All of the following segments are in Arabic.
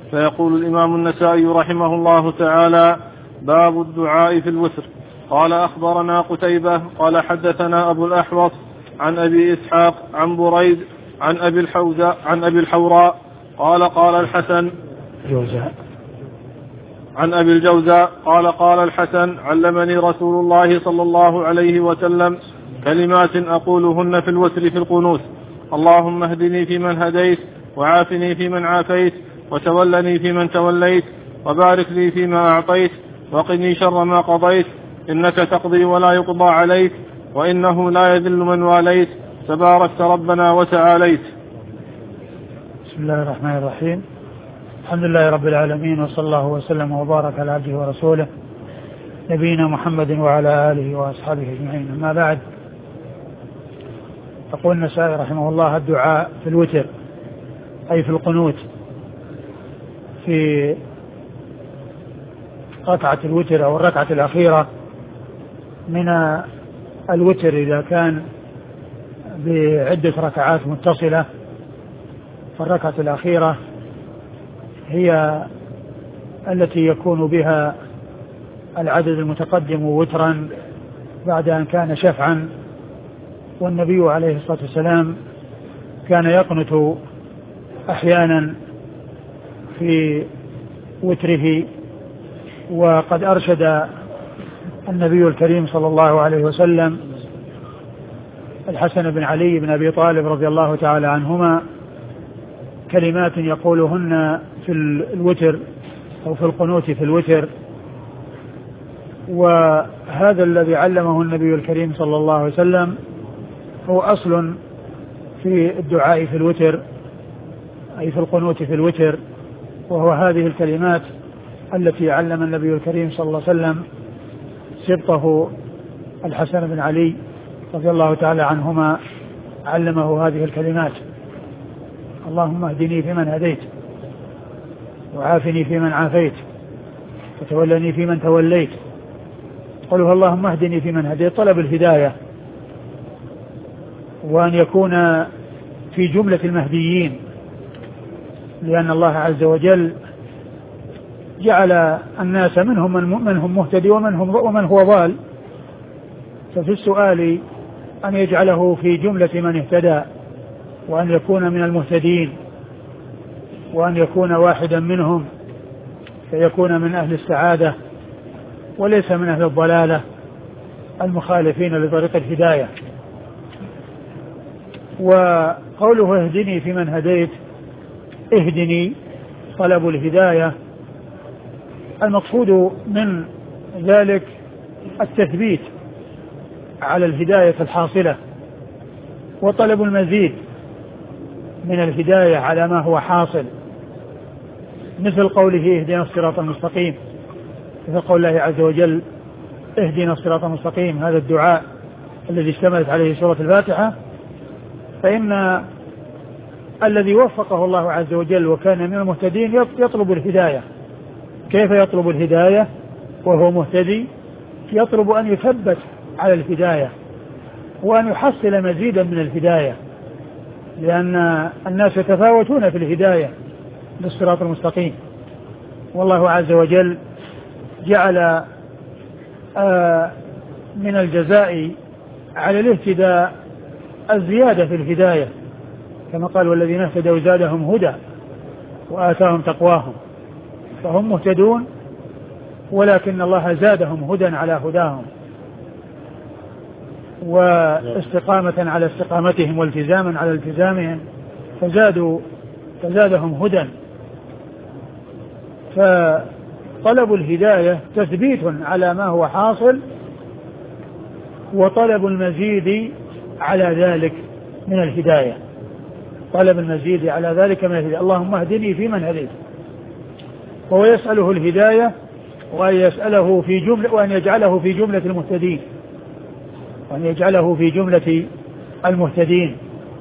فيقول الإمام النسائي رحمه الله تعالى: باب الدعاء في الوتر. قال: أخبرنا قتيبة قال حدثنا أبو الأحوص عن أبي إسحاق عن بريد عن أبي الحوراء قال الحسن عن أبي الجوزاء قال الحسن: علمني رسول الله صلى الله عليه وسلم كلمات أقولهن في الوتر في القنوت: اللهم اهدني فيمن هديت، وعافني فيمن عافيت، وتولني فيمن توليت، وبارك لي فيما أعطيت، وقني شر ما قضيت، إنك تقضي ولا يقضى عليك، وإنه لا يذل من واليت، تباركت ربنا وتعاليت. بسم الله الرحمن الرحيم. الحمد لله رب العالمين، وصلى الله وسلم وبارك على عبده ورسوله نبينا محمد وعلى آله وأصحابه أجمعين. أما بعد، يقول النسائي رحمه الله: الدعاء في الوتر، أي في القنوت، في ركعة الوتر أو الركعة الأخيرة من الوتر إذا كان بعدة ركعات متصلة، فالركعة الأخيرة هي التي يكون بها العدد المتقدم وترا بعد أن كان شفعا. والنبي عليه الصلاة والسلام كان يقنت أحيانا في وتره، وقد أرشد النبي الكريم صلى الله عليه وسلم الحسن بن علي بن أبي طالب رضي الله تعالى عنهما كلمات يقولهن في الوتر أو في القنوت في الوتر. وهذا الذي علمه النبي الكريم صلى الله عليه وسلم هو أصل في الدعاء في الوتر، أي في القنوت في الوتر، وهو هذه الكلمات التي علم النبي الكريم صلى الله عليه وسلم سبطه الحسن بن علي رضي الله تعالى عنهما، علمه هذه الكلمات: اللهم اهدني فيمن هديت، وعافني فيمن عافيت، وتولني فيمن توليت. قوله اللهم اهدني فيمن هديت طلب الهداية، وأن يكون في جملة المهديين، لأن الله عز وجل جعل الناس منهم مهتدي ومن هو ضال، ففي السؤال أن يجعله في جملة من اهتدى، وأن يكون من المهتدين، وأن يكون واحدا منهم فيكون من أهل السعادة وليس من أهل الضلالة المخالفين لطريق الهداية. وقوله اهدني فيمن هديت، اهدني طلب الهداية، المقصود من ذلك التثبيت على الهداية الحاصلة، وطلب المزيد من الهداية على ما هو حاصل، مثل قوله اهدنا الصراط المستقيم، مثل قول الله عز وجل اهدنا الصراط المستقيم، هذا الدعاء الذي اشتملت عليه سورة الفاتحة. فإن الذي وفقه الله عز وجل وكان من المهتدين يطلب الهداية. كيف يطلب الهداية وهو مهتدي؟ يطلب أن يثبت على الهداية وأن يحصل مزيدا من الهداية، لأن الناس يتفاوتون في الهداية للصراط المستقيم، والله عز وجل جعل من الجزاء على الاهتداء الزيادة في الهداية، كما قال والذين اهتدوا زادهم هدى وآتاهم تقواهم، فهم مهتدون ولكن الله زادهم هدى على هداهم، واستقامة على استقامتهم، والتزاما على التزامهم، فزادهم هدى. فطلب الهداية تثبيت على ما هو حاصل، وطلب المزيد على ذلك من الهداية، طلب المزيد على ذلك من الهداية. اللهم اهدني فيمن هديت، وهو يسأله الهداية، وأن يسأله في جملة، وأن يجعله في جملة المهتدين، وأن يجعله في جملة المهتدين.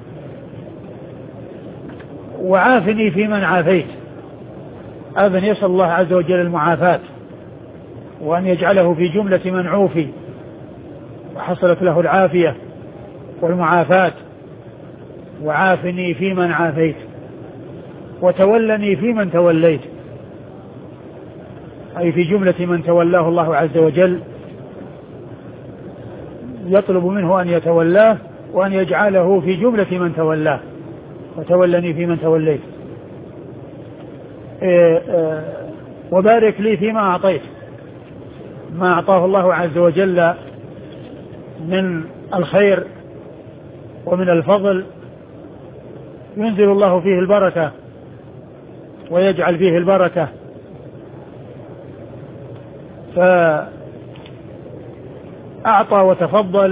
وعافني فيمن عافيت، أبن يسأل الله عز وجل المعافاة، وأن يجعله في جملة من عوفي وحصلت له العافية والمعافاة. وعافني فيمن عافيت، وتولني فيمن توليت، أي في جملة من تولاه الله عز وجل، يطلب منه أن يتولاه وأن يجعله في جملة من تولاه، وتولني في من توليت، وبارك لي فيما أعطيت. ما أعطاه الله عز وجل من الخير ومن الفضل ينزل الله فيه البركة ويجعل فيه البركة، فأعطى وتفضل،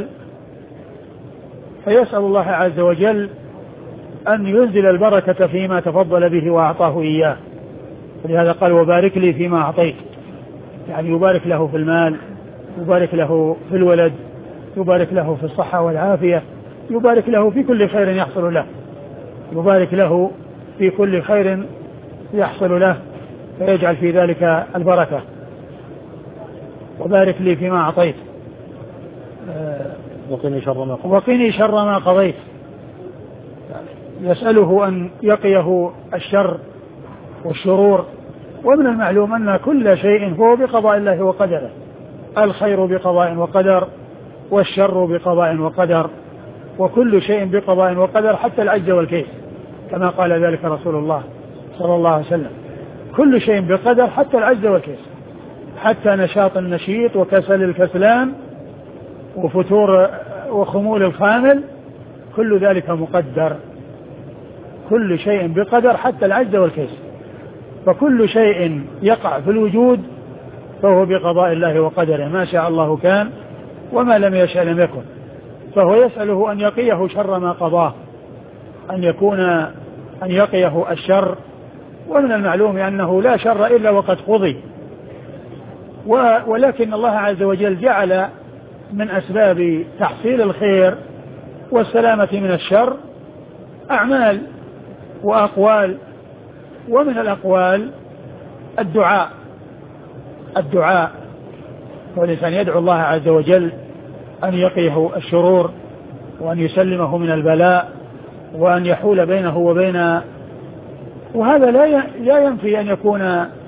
فيسأل الله عز وجل أن ينزل البركة فيما تفضل به وأعطاه إياه. ولهذا قال وبارك لي فيما أعطيت، يعني يبارك له في المال، يبارك له في الولد، يبارك له في الصحة والعافية، يبارك له في كل خير يحصل له، يبارك له في كل خير يحصل له، فيجعل في ذلك البركة. وبارك لي فيما أعطيت وقني شر ما قضيت. يسأله أن يقيه الشر والشرور. ومن المعلوم أن كل شيء هو بقضاء الله وقدره، الخير بقضاء وقدر، والشر بقضاء وقدر، وكل شيء بقضاء وقدر حتى العجز والكيس، كما قال ذلك رسول الله صلى الله عليه وسلم. كل شيء بقدر حتى العجز والكيس، حتى نشاط النشيط وكسل الكسلان وفتور وخمول الخامل، كل ذلك مقدر. كل شيء بقدر حتى العجز والكيس، فكل شيء يقع في الوجود فهو بقضاء الله وقدره، ما شاء الله كان وما لم يشاء لم يكن. فهو يسأله أن يقيه شر ما قضاه، أن يقيه الشر. ومن المعلوم أنه لا شر إلا وقد قضي، ولكن الله عز وجل جعل من أسباب تحصيل الخير والسلامة من الشر أعمال وأقوال. ومن الأقوال الدعاء، والإنسان يدعو الله عز وجل أن يقيه الشرور وأن يسلمه من البلاء وأن يحول بينه وبين. وهذا لا ينفي أن يكون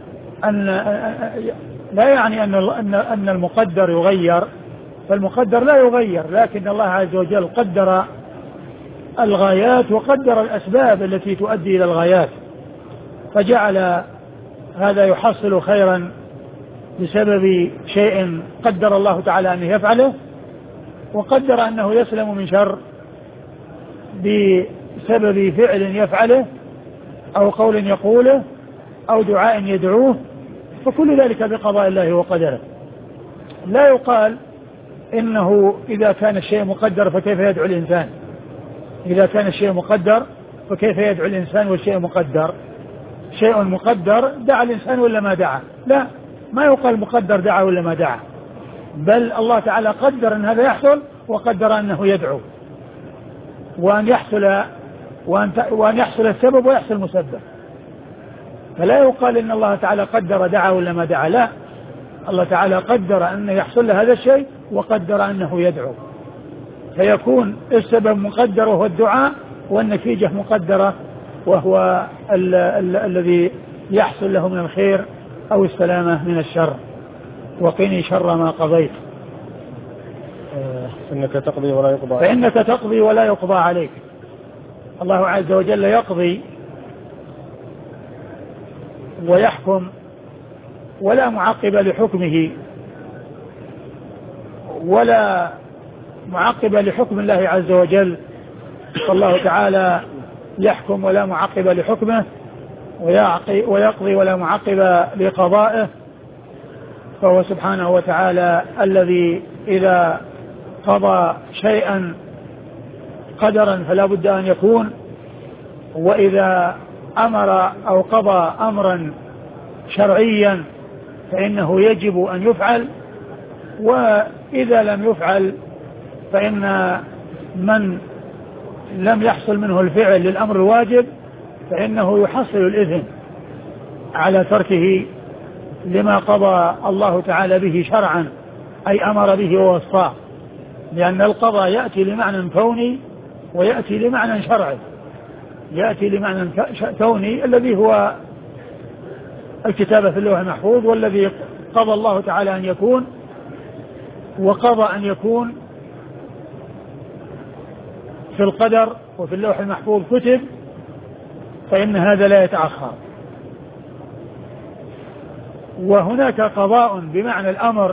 لا يعني أن المقدر يغير، فالمقدر لا يغير، لكن الله عز وجل قدر الغايات وقدر الأسباب التي تؤدي إلى الغايات، فجعل هذا يحصل خيرا بسبب شيء قدر الله تعالى أن يفعله، وقدر أنه يسلم من شر بسبب فعل يفعله أو قول يقوله أو دعاء يدعوه، فكل ذلك بقضاء الله وقدره. لا يقال إنه إذا كان الشيء مقدر فكيف يدعو الإنسان، إذا كان الشيء مقدر فكيف يدعو الإنسان والشيء مقدر. شيء مقدر دعا الإنسان ولا ما دعا، لا، ما يقال مقدر دعا ولا ما دعا، بل الله تعالى قدر أن هذا يحصل وقدر أنه يدعو، وأن يحصل السبب ويحصل المسبب. فلا يقال إن الله تعالى قدر دعا ولا ما دعا، لا، الله تعالى قدر أن يحصل له هذا الشيء وقدر أنه يدعو، فيكون السبب مقدر وهو الدعاء، والنتيجة مقدرة وهو الذي يحصل له من الخير أو السلامة من الشر. وقني شر ما قضيت فإنك تقضي ولا يقضى عليك. الله عز وجل يقضي ويحكم ولا معقب لحكمه، ولا معقب لحكم الله عز وجل، فالله تعالى يحكم ولا معقب لحكمه، ويقضي ولا معقب لقضائه. فهو سبحانه وتعالى الذي إذا قضى شيئا قدرا فلا بد أن يكون، وإذا أمر أو قضى أمرا شرعيا فإنه يجب أن يفعل، وإذا لم يفعل فإن من لم يحصل منه الفعل للأمر الواجب فإنه يحصل الإثم على تركه لما قضى الله تعالى به شرعا، أي أمر به ووصاه، لأن القضاء يأتي لمعنى كوني ويأتي لمعنى شرعي. يأتي لمعنى كوني الذي هو الكتابة في اللوح المحفوظ، والذي قضى الله تعالى أن يكون وقضى أن يكون في القدر وفي اللوح المحفوظ كتب، فإن هذا لا يتأخر. وهناك قضاء بمعنى الأمر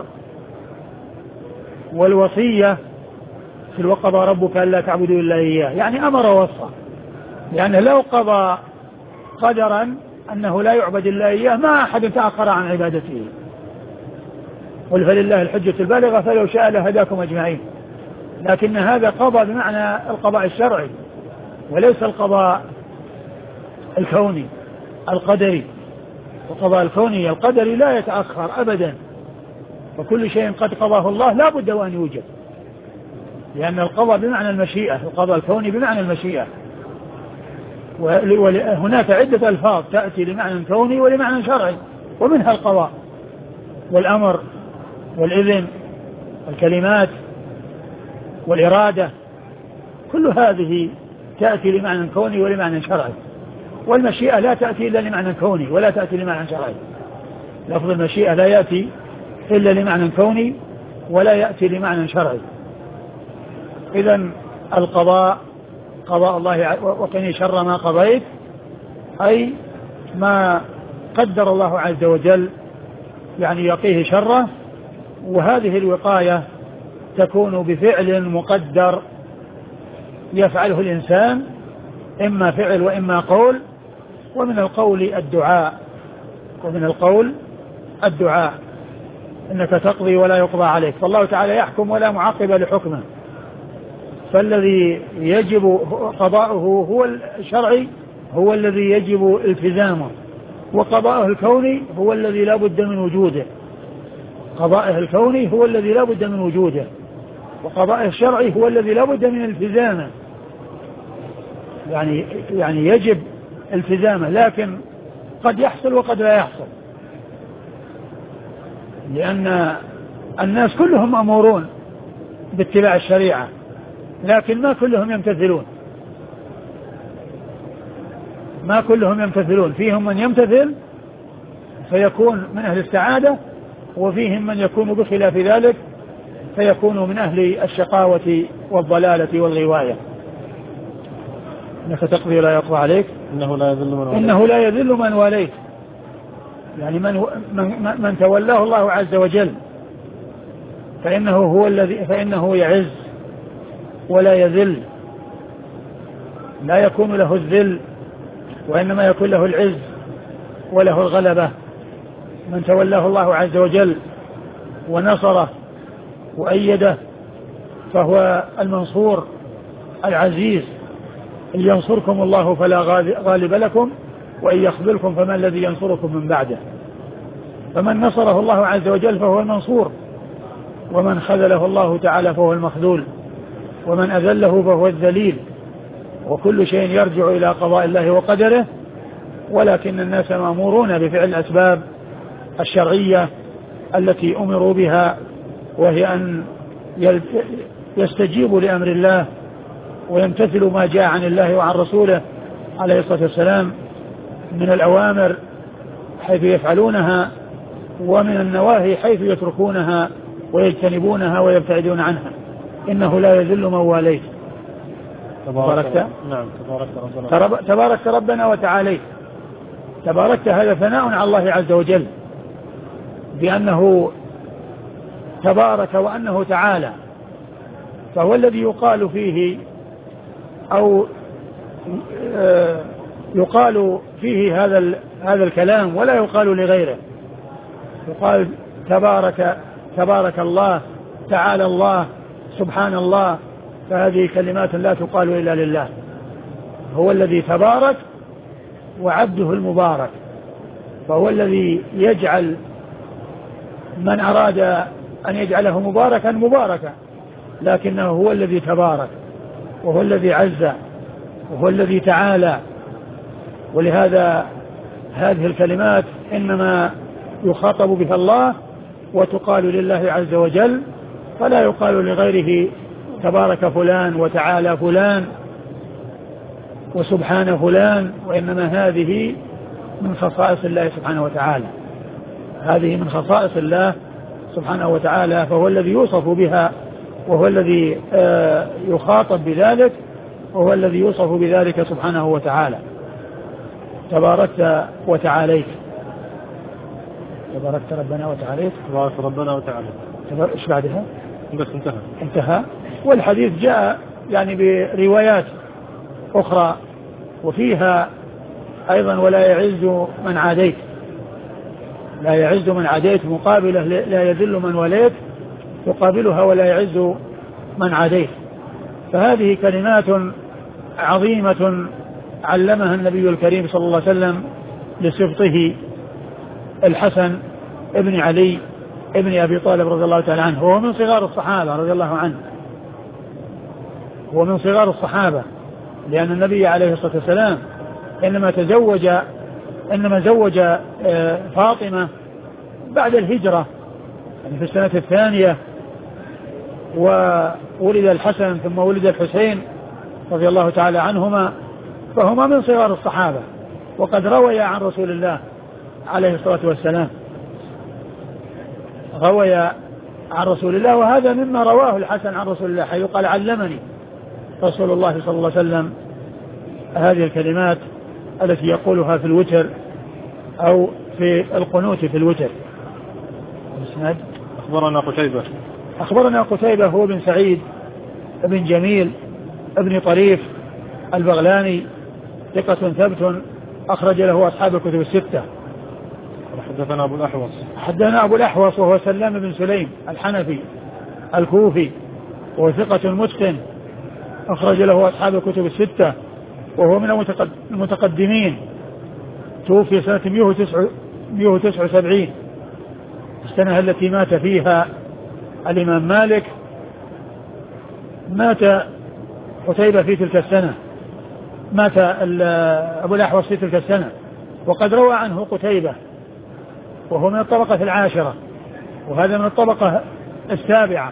والوصية في وقضى ربك ألا تعبدوا إلا إياه، يعني أمر ووصى، يعني لو قضى قدرا أنه لا يعبد إلا إياه ما أحد تأخر عن عبادته. قل فلله الحجة البالغة فلو شاء لهداكم أجمعين. لكن هذا قضى بمعنى القضاء الشرعي وليس القضاء الكوني القدري. القضاء الكوني القدري لا يتأخر أبدا، وكل شيء قد قضاه الله لا بد وأن يوجد، لأن القضاء بمعنى المشيئة، القضاء الكوني بمعنى المشيئة. وهناك عدة ألفاظ تأتي لمعنى كوني ولمعنى شرعي، ومنها القضاء والأمر والإذن والكلمات والإرادة، كل هذه تأتي لمعنى كوني ولمعنى شرعي. والمشيئة لا تأتي إلا لمعنى كوني ولا تأتي لمعنى شرعي. لفظ المشيئة لا يأتي إلا لمعنى كوني ولا يأتي لمعنى شرعي. إذن القضاء قضاء الله وقني شر ما قضيت، أي ما قدر الله عز وجل يعني يقيه شره. وهذه الوقاية تكون بفعل مقدر يفعله الإنسان، إما فعل وإما قول. ومن القول الدعاء إنك تقضي ولا يقضى عليك، فالله تعالى يحكم ولا معقب لحكمه، فالذي يجب قضاؤه هو الشرعي هو الذي يجب التزامه، وقضاؤه الكوني هو الذي لا بد من وجوده. قضاءه الكوني هو الذي لا بد من وجوده، وقضاءه الشرعي هو الذي لا بد من التزامه، يعني يجب التزامه، لكن قد يحصل وقد لا يحصل، لأن الناس كلهم أمورون باتباع الشريعة، لكن ما كلهم يمتثلون. فيهم من يمتثل فيكون من أهل السعادة، وفيهم من يكون بخلاف ذلك فيكون من أهل الشقاوة والضلالة والغواية. إنك تقضي ولا يقضى عليك إنه لا يذل من واليت، يعني من تولاه الله عز وجل فإنه يعز ولا يذل، لا يكون له الذل وإنما يكون له العز وله الغلبة. من تولاه الله عز وجل ونصره وأيده فهو المنصور العزيز. إن ينصركم الله فلا غالب لكم وإن يخذلكم فمن الذي ينصركم من بعده. فمن نصره الله عز وجل فهو المنصور، ومن خذله الله تعالى فهو المخذول، ومن أذله فهو الذليل. وكل شيء يرجع إلى قضاء الله وقدره، ولكن الناس مأمورون بفعل الأسباب الشرعية التي أمروا بها، وهي أن يستجيبوا لأمر الله ويمتثلوا ما جاء عن الله وعن رسوله عليه الصلاة والسلام من الأوامر حيث يفعلونها، ومن النواهي حيث يتركونها ويجتنبونها ويبتعدون عنها. إنه لا يذل من واليت. تباركت ربنا وتعاليت. تباركت هذا ثناء على الله عز وجل بأنه تبارك وأنه تعالى، فهو الذي يقال فيه أو يقال فيه هذا الكلام ولا يقال لغيره. يقال تبارك الله، تعالى الله، سبحان الله، فهذه كلمات لا تقال إلا لله. هو الذي تبارك وعبده المبارك، فهو الذي يجعل من أراد أن يجعله مباركا، لكنه هو الذي تبارك وهو الذي عز وهو الذي تعالى. ولهذا هذه الكلمات إنما يخاطب بها الله وتقال لله عز وجل، فلا يقال لغيره تبارك فلان وتعالى فلان وسبحان فلان، وإنما هذه من خصائص الله سبحانه وتعالى، هذه من خصائص الله سبحانه وتعالى، فهو الذي يوصف بها وهو الذي يخاطب بذلك وهو الذي يوصف بذلك سبحانه وتعالى. تباركت وتعاليت، تباركت ربنا وتعاليت، تبارك ربنا وتعالى. ايش بعدها؟ بس انتهى. والحديث جاء يعني بروايات أخرى وفيها أيضا ولا يعز من عاديت، لا يعز من عاديت مقابله لا يذل من وليت، يقابلها ولا يعز من عاديت. فهذه كلمات عظيمة علمها النبي الكريم صلى الله عليه وسلم لسبطه الحسن ابن علي ابن أبي طالب رضي الله تعالى عنه، وهو من صغار الصحابة رضي الله عنه، هو من صغار الصحابة، لأن النبي عليه الصلاة والسلام إنما زوج فاطمة بعد الهجرة، يعني في السنة الثانية، وولد الحسن ثم ولد الحسين رضي الله تعالى عنهما، فهما من صغار الصحابة، وقد روي عن رسول الله عليه الصلاة والسلام، روي عن رسول الله، وهذا مما رواه الحسن عن رسول الله، حيث قال علمني رسول الله صلى الله عليه وسلم هذه الكلمات التي يقولها في الوتر أو في القنوت في الوتر. أخبرنا قتيبة هو بن سعيد بن جميل ابن طريف البغلاني، ثقة ثبت أخرج له أصحاب الكتب الستة. حدثنا أبو الأحوص وهو سلام بن سليم الحنفي الكوفي، وهو ثقة متقن أخرج له أصحاب الكتب الستة، وهو من المتقدمين، توفي سنة 179 السنة التي مات فيها الإمام مالك. مات قتيبة في تلك السنة، مات أبو الأحوص في تلك السنة، وقد روى عنه قتيبة وهو من الطبقة العاشرة، وهذا من الطبقة السابعة،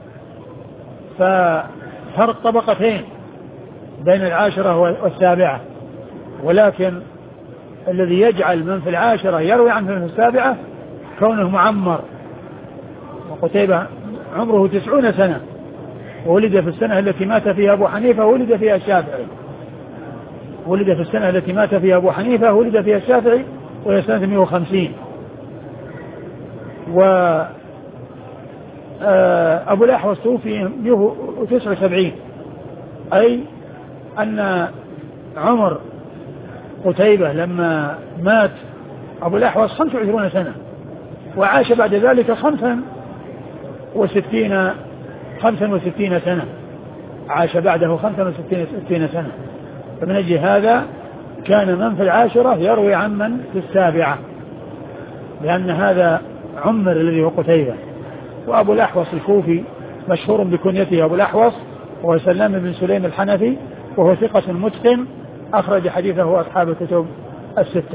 ففرق طبقتين بين العاشرة والسابعة، ولكن الذي يجعل من في العاشرة يروي عنه في السابعة كونه معمر، وقتيبة عمره 90 سنة، وولد في السنة التي مات فيها أبو حنيفة ولد فيها الشافعي، ولد في السنة التي مات فيها أبو حنيفة ولد فيها الشافعي، وهي سنة 150. وأبو الأحوص توفي 179، أي أن عمر قتيبة لما مات أبو الأحوص 25 سنة، وعاش بعد ذلك 65 سنة، عاش بعده 65 سنة. فمن أجل هذا كان من في العاشرة يروي عن من في السابعة، لأن هذا عمر الذي هو قتيبة. وأبو الأحوص الكوفي مشهور بكنيته أبو الأحوص، وهو سلام بن سليم الحنفي، وهو ثقة متقن أخرج حديثه أصحاب الكتب الستة.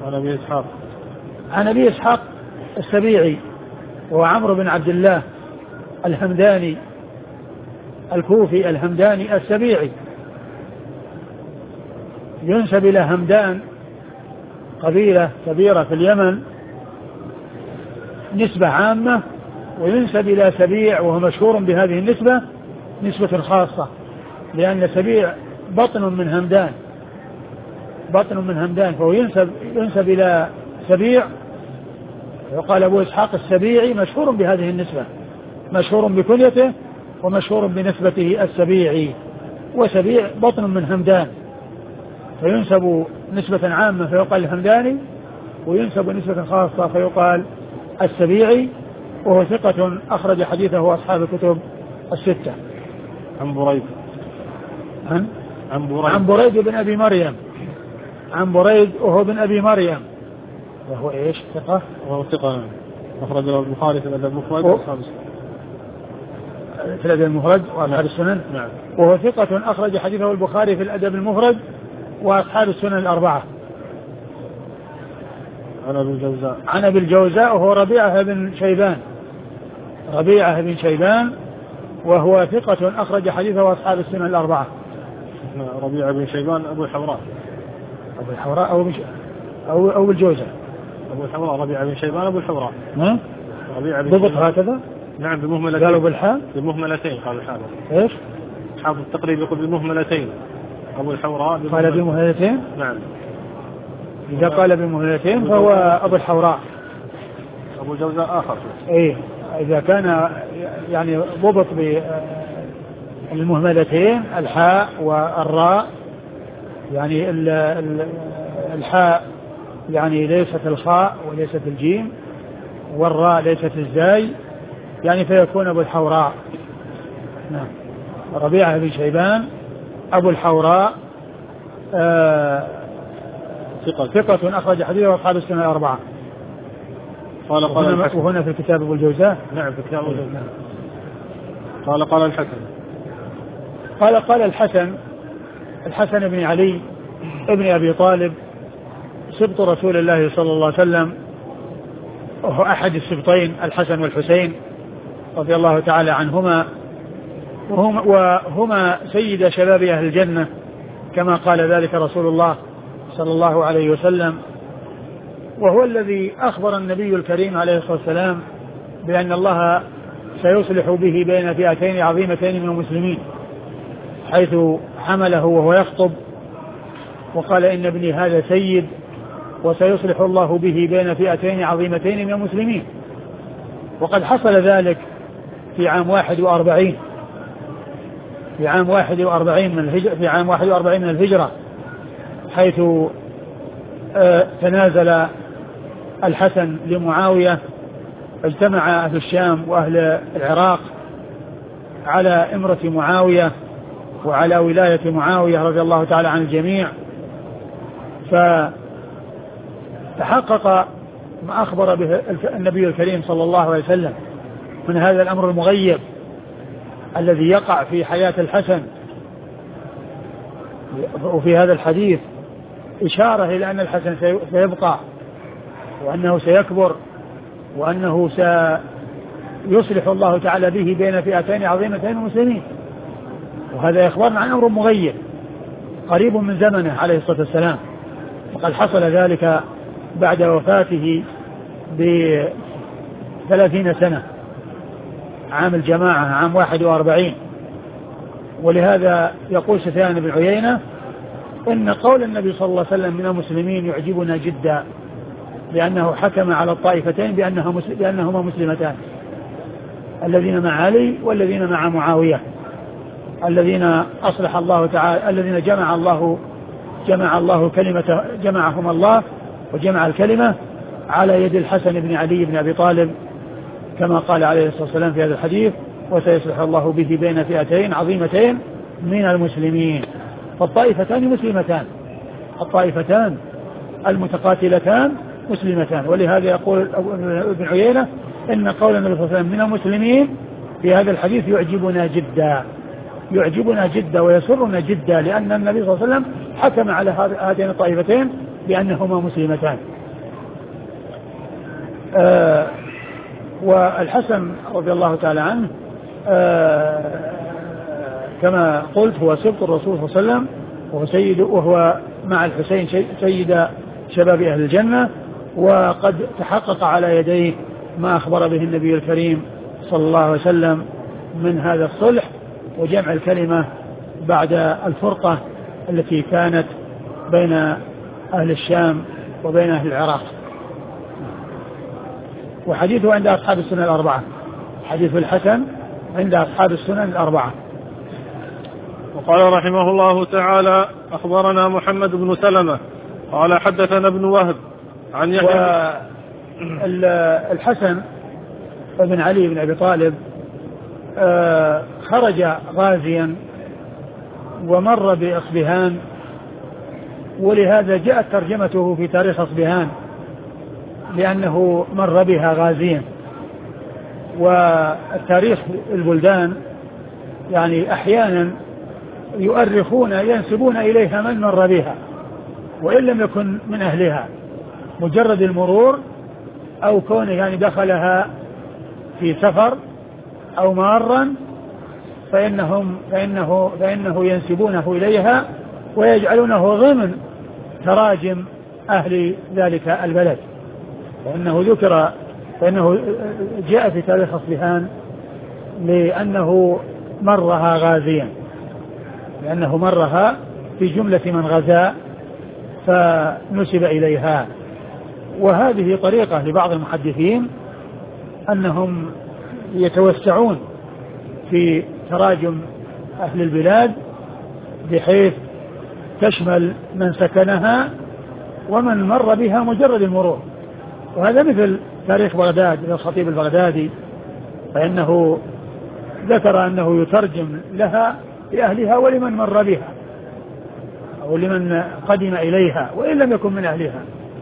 عن أبي إسحاق السبيعي وهو عمرو بن عبد الله الهمداني الكوفي الهمداني السبيعي، ينسب إلى همدان قبيلة كبيرة في اليمن نسبة عامة، وينسب إلى سبيع وهو مشهور بهذه النسبة نسبة خاصة، لأن سبيع بطن من همدان، فهو ينسب إلى سبيع، وقال أبو إسحاق السبيعي مشهور بهذه النسبة، مشهور بكنيته ومشهور بنسبته السبيعي، وسبيع بطن من همدان، فينسب نسبة عامة فيقال الهمداني، وينسب نسبة خاصة فيقال السبيعي، وهو ثقة أخرج حديثه أصحاب الكتب الستة. عن بريد بن أبي مريم، عن بريد وهو بن أبي مريم، وهو إيش ثقة؟ وهو ثقة أخرج له البخاري في الأدب المفرد وأصحاب السنن. في الأدب المفرد وأصحاب السنن. نعم. وهو ثقة أخرج حديثه البخاري في الأدب المفرد وأصحاب السنن الأربعة. عن أبي الجوزاء وهو ربيعة بن شيبان، وهو ثقة أخرج حديثه أصحاب السنن الأربعة. ربيعة بن شيبان أبو الحوراء أو الجوزة. أبو الحوراء ربيعة بن شيبان أبو الحوراء. ربيعة بن ضبط هكذا. نعم بمهملتين. قالوا بالحاء. بمهملتين قال الحافظ. إيش؟ حافظ التقريب يقول بمهملتين. أبو الحوراء قال بمهملتين. نعم. إذا قال بمهملتين فهو أبو الحوراء. أبو الجوزاء آخر. إيه إذا كان يعني ضبط بالمهملتين الحاء والراء، يعني الحاء يعني ليست الخاء وليست الجيم، والراء ليست الزاي، يعني فيكون أبو الحوراء. نعم. ربيعة بن شيبان أبو الحوراء ثقة أخرج حديثه أصحاب السنة الأربعة. وهنا في الكتاب أبو الجوزاء. نعم في كتاب أبو الجوزاء. قال الحسن بن علي ابن أبي طالب سبط رسول الله صلى الله عليه وسلم، وهو أحد السبطين الحسن والحسين رضي الله تعالى عنهما، وهما سيد شباب أهل الجنة كما قال ذلك رسول الله صلى الله عليه وسلم، وهو الذي أخبر النبي الكريم عليه الصلاة والسلام بأن الله سيصلح به بين فئتين عظيمتين من المسلمين، حيث حمله وهو يخطب وقال إن ابني هذا سيد وسيصلح الله به بين فئتين عظيمتين من المسلمين. وقد حصل ذلك في عام 41 من الهجرة، حيث تنازل الحسن لمعاوية، اجتمع أهل الشام وأهل العراق على إمرة معاوية وعلى ولاية معاوية رضي الله تعالى عن الجميع، فتحقق ما أخبر به النبي الكريم صلى الله عليه وسلم من هذا الأمر المغيب الذي يقع في حياة الحسن. وفي هذا الحديث إشارة إلى أن الحسن سيبقى وأنه سيكبر وأنه سيصلح الله تعالى به بين فئتين عظيمتين من المسلمين، وهذا يخبرنا عن أمر مغيب قريب من زمنه عليه الصلاة والسلام. وقد حصل ذلك بعد وفاته ب30 سنة، عام الجماعة، عام 41. ولهذا يقول سفيان بن عيينة إن قول النبي صلى الله عليه وسلم من المسلمين يعجبنا جدا، لأنه حكم على الطائفتين بأنهما مسلمتان، الذين مع علي والذين مع معاوية، الذين أصلح الله تعالى، الذين جمعهم الله وجمع الكلمة على يد الحسن بن علي بن أبي طالب، كما قال عليه الصلاة والسلام في هذا الحديث: وسيصلح الله به بين فئتين عظيمتين من المسلمين. فالطائفتان مسلمتان، الطائفتان المتقاتلتان مسلمتان. ولهذا يقول ابن عيينة إن قول النبي صلى الله عليه وسلم من المسلمين في هذا الحديث يعجبنا جدا ويسرنا جدا، لأن النبي صلى الله عليه وسلم حكم على هاتين الطائفتين بأنهما مسلمتان. والحسن رضي الله تعالى عنه كما قلت هو سبط الرسول صلى الله عليه وسلم، وهو مع الحسين سيد شباب أهل الجنة، وقد تحقق على يديه ما أخبر به النبي الكريم صلى الله عليه وسلم من هذا الصلح وجمع الكلمة بعد الفرقة التي كانت بين أهل الشام وبين أهل العراق. وحديثه عند أصحاب السنن الأربعة، حديث الحسن عند أصحاب السنن الأربعة. وقال رحمه الله تعالى: أخبرنا محمد بن سلمة قال حدثنا ابن وهب عن يحيى. الحسن بن علي بن أبي طالب خرج غازيا ومر بأصبهان، ولهذا جاءت ترجمته في تاريخ أصبهان لأنه مر بها غازيا. والتاريخ البلدان يعني أحيانا يؤرخون ينسبون إليها من مر بها وإن لم يكن من أهلها، مجرد المرور أو كونه يعني دخلها في سفر أو مارا فإنه ينسبونه إليها ويجعلونه ضمن تراجم أهل ذلك البلد، فإنه جاء في تاريخ أصبهان لأنه مرها غازيا، لأنه مرها في جملة من غزا فنسب إليها. وهذه طريقة لبعض المحدثين أنهم يتوسعون في تراجم أهل البلاد بحيث تشمل من سكنها ومن مر بها مجرد المرور. وهذا مثل تاريخ بغداد للخطيب البغدادي، فإنه ذكر أنه يترجم لها لأهلها ولمن مر بها أو لمن قدم إليها وإن لم يكن من أهلها.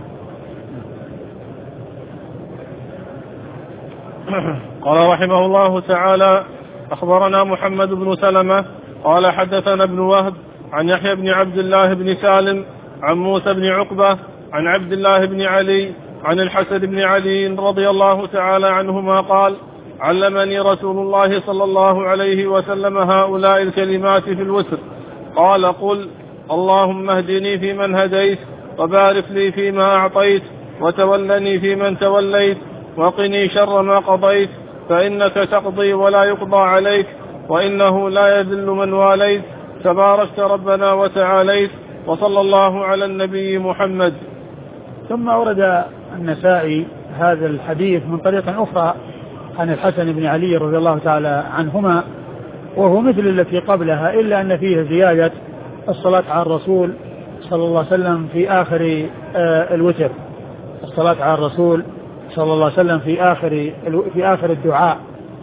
قال رحمه الله تعالى: أخبرنا محمد بن سلمة قال حدثنا ابن وهب عن يحيى بن عبد الله بن سالم عن موسى بن عقبة عن عبد الله بن علي عن الحسن بن علي رضي الله تعالى عنهما قال: علمني رسول الله صلى الله عليه وسلم هؤلاء الكلمات في الوتر. قال: قل اللهم اهدني فيمن هديت، وبارك لي فيما أعطيت، وتولني فيمن توليت، وقني شر ما قضيت، فإنك تقضي ولا يقضى عليك، وإنه لا يذل من واليت، تباركت ربنا وتعاليت، وصلى الله على النبي محمد. ثم ورد النسائي هذا الحديث من طريق أخرى عن الحسن بن علي رضي الله تعالى عنهما، وهو مثل التي قبلها إلا أن فيه زيادة الصلاة على الرسول صلى الله عليه وسلم في آخر الوتر، الصلاة على الرسول صلى الله عليه وسلم في آخر الدعاء.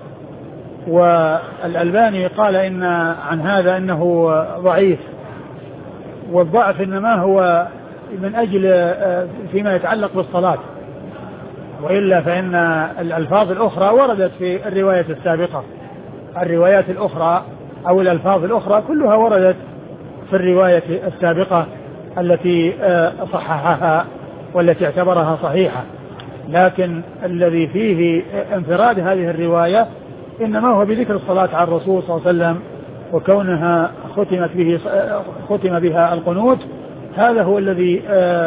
والألباني قال إن عن هذا إنه ضعيف، والضعف إنما هو من أجل فيما يتعلق بالصلاة، وإلا فإن الألفاظ الأخرى وردت في الرواية السابقة. الروايات الأخرى أو الألفاظ الأخرى كلها وردت في الرواية السابقة التي صححها والتي اعتبرها صحيحة، لكن الذي فيه انفراد هذه الرواية إنما هو بذكر الصلاة على الرسول صلى الله عليه وسلم وكونها ختم بها القنوت. هذا هو الذي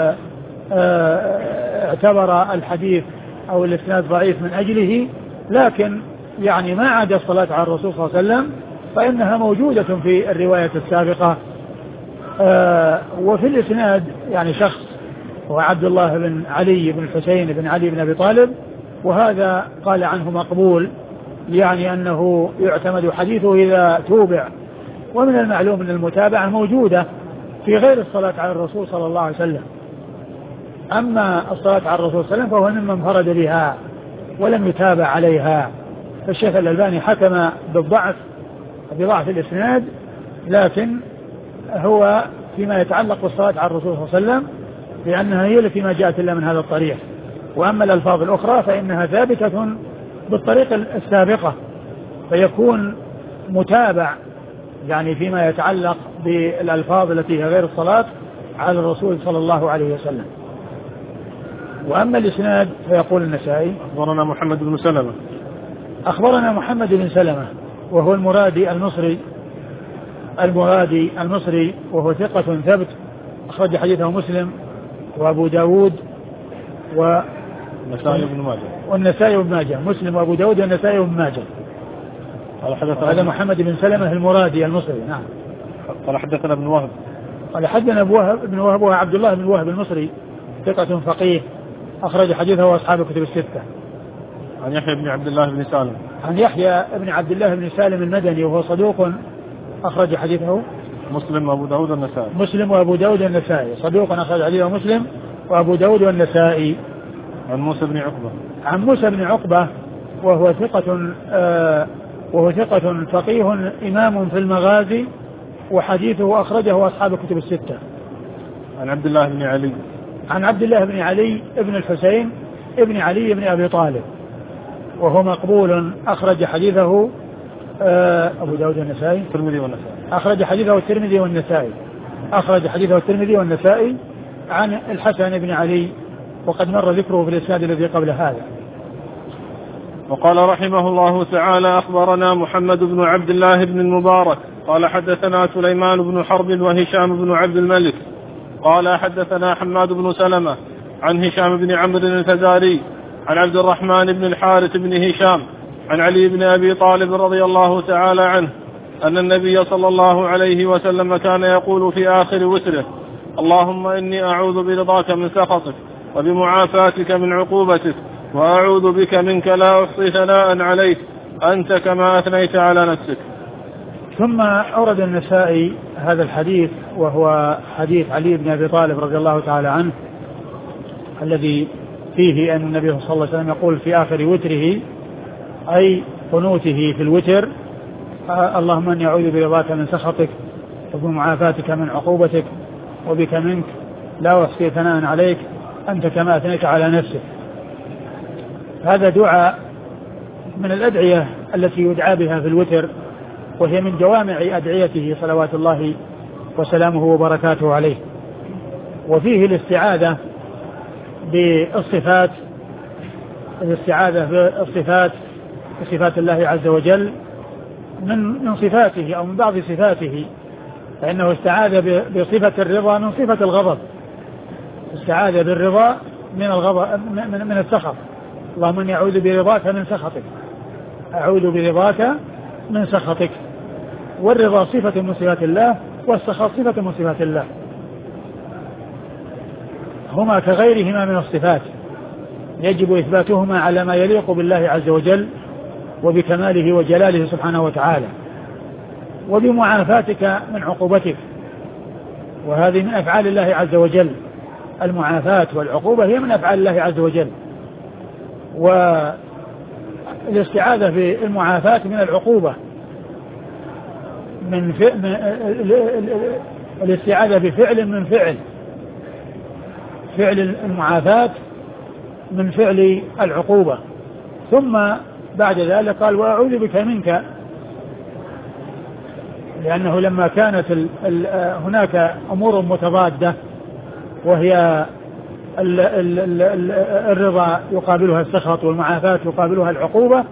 اعتبر الحديث أو الإسناد ضعيف من أجله، لكن يعني ما عدا الصلاة على الرسول صلى الله عليه وسلم فإنها موجودة في الرواية السابقة. وفي الإسناد يعني شخص هو عبد الله بن علي بن الحسين بن علي بن أبي طالب، وهذا قال عنه مقبول، يعني أنه يعتمد حديثه إذا توبع. ومن المعلوم أن المتابعة موجودة في غير الصلاة على الرسول صلى الله عليه وسلم. أما الصلاة على الرسول صلى الله عليه وسلم فهو ممن انفرد بها ولم يتابع عليها. فالشيخ الألباني حكم بضعف الإسناد، لكن هو فيما يتعلق بالصلاة على الرسول صلى الله عليه وسلم لأنها هي التي ما جاءت إلا من هذا الطريق. وأما الألفاظ الأخرى فإنها ثابتة بالطريق السابقة، فيكون متابع يعني فيما يتعلق بالألفاظ التي هي غير الصلاة على الرسول صلى الله عليه وسلم. وأما الإسناد فيقول النسائي: أخبرنا محمد بن سلمة. أخبرنا محمد بن سلمة وهو المرادي المصري وهو ثقة ثبت، أخرج حديثه مسلم وأبو داود والنسائي بن ماجه. مسلم وأبو داود والنسائي بن ماجه. هذا محمد بن سلمة المرادي المصري. نعم. قال حدثنا ابن وهب. قال حدثنا ابن وهب وعبد الله بن وهب المصري ثقة فقيه، أخرج حديثه أصحاب الكتب الستة. عن يحيى بن عبد الله بن سالم. عن يحيى بن عبد الله بن سالم المدني وهو صدوق، أخرج حديثه مسلم وأبو داود والنسائي. مسلم وأبو داود والنسائي. صدوق أخرج حديثه مسلم وأبو داود والنسائي. عن موسى بن عقبة. عن موسى بن عقبة وهو ثقة فقيه إمام في المغازي، وحديثه أخرجه أصحاب الكتب الستة. عن عبد الله بن علي. عن عبد الله بن علي ابن الحسين ابن علي بن أبي طالب، وهو مقبول، أخرج حديثه أبو داود والنسائي. الترمذي والنسائي. أخرج حديثه الترمذي والنسائي. أخرج حديثه الترمذي والنسائي عن الحسن بن علي، وقد مر ذكره في الإسناد الذي قبل هذا. وقال رحمه الله تعالى: أخبرنا محمد بن عبد الله بن المبارك قال حدثنا سليمان بن حرب وهشام بن عبد الملك قال حدثنا حماد بن سلمة عن هشام بن عمرو الفزاري عن عبد الرحمن بن الحارث بن هشام عن علي بن أبي طالب رضي الله تعالى عنه أن النبي صلى الله عليه وسلم كان يقول في آخر وتره: اللهم إني أعوذ برضاك من سخطك وبمعافاتك من عقوبتك وأعوذ بك منك لا أحصي ثناء عليك أنت كما أثنيت على نفسك. ثم أورد النسائي هذا الحديث وهو حديث علي بن أبي طالب رضي الله تعالى عنه الذي فيه أن النبي صلى الله عليه وسلم يقول في آخر وتره أي قنوته في الوتر: اللهم إني أعوذ برضاك من سخطك وبمعافاتك من عقوبتك وبك منك لا أحصي ثناء عليك أنت كما أثنيت على نفسك. هذا دعاء من الأدعية التي يدعى بها في الوتر، وهي من جوامع أدعيته صلوات الله وسلامه وبركاته عليه. وفيه الاستعاذة بالصفات، بصفات الله عز وجل من صفاته أو من بعض صفاته، فإنه استعاذ بصفة الرضا من صفة الغضب، استعاذ بالرضا من الغضب من السخط: اللهم إني أعوذ برضاك من سخطك، أعوذ برضاك من سخطك. والرضا صفة من صفات الله والسخط صفة من صفات الله، هما كغيرهما من الصفات يجب إثباتهما على ما يليق بالله عز وجل وبكماله وجلاله سبحانه وتعالى. وبمعافاتك من عقوبتك، وهذه من أفعال الله عز وجل، المعافاة والعقوبة هي من أفعال الله عز وجل. والاستعاذة بالمعافاة من العقوبة الاستعاذة بفعل من فعل المعافاة من فعل العقوبة. ثم بعد ذلك قال: وأعوذ بك منك، لأنه لما كانت هناك أمور متضادة، وهي الرضا يقابلها السخط والمعافاة يقابلها العقوبة،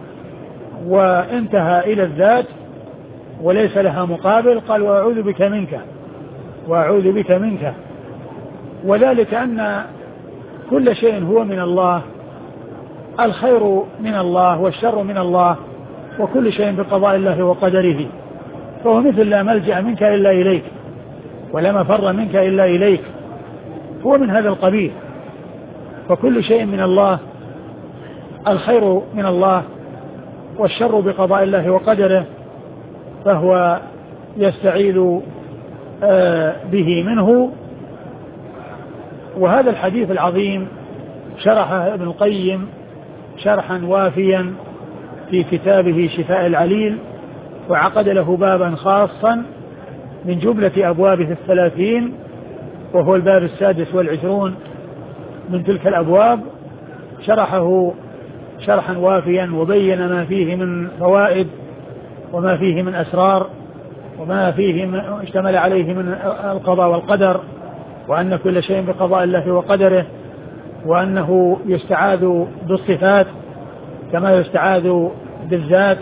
وانتهى إلى الذات وليس لها مقابل، قال: وأعوذ بك منك، وأعوذ بك منك. وذلك أن كل شيء هو من الله، الخير من الله والشر من الله، وكل شيء بقضاء الله وقدره، فهو مثل لا ملجأ منك إلا إليك ولا مفر منك إلا إليك، هو من هذا القبيل. فكل شيء من الله، الخير من الله والشر بقضاء الله وقدره، فهو يستعيذ به منه. وهذا الحديث العظيم شرحه ابن القيم شرحا وافيا في كتابه شفاء العليل، وعقد له بابا خاصا من جملة أبوابه 30، وهو الباب 26 من تلك الأبواب. شرحه شرحا وافيا وبين ما فيه من فوائد وما فيه من أسرار وما فيه اشتمل عليه من القضاء والقدر، وأن كل شيء بقضاء الله وقدره، وأنه يستعاذ بالصفات كما يستعاذ بالذات،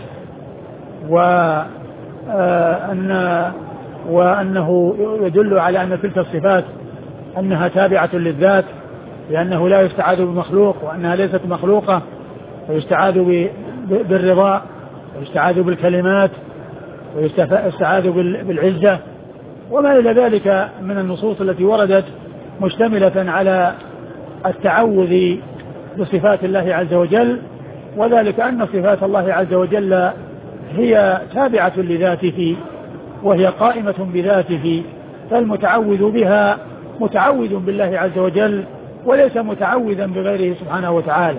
وأنه يدل على أن تلك الصفات أنها تابعة للذات، لأنه لا يستعاذ بمخلوق وأنها ليست مخلوقة، ويستعاذ بالرضا ويستعاذ بالكلمات ويستعاذ بالعزة وما إلى ذلك من النصوص التي وردت مشتملة على التعوذ بصفات الله عز وجل. وذلك أن صفات الله عز وجل هي تابعة لذاته وهي قائمة بذاته، فالمتعوذ بها متعوذ بالله عز وجل وليس متعوذا بغيره سبحانه وتعالى.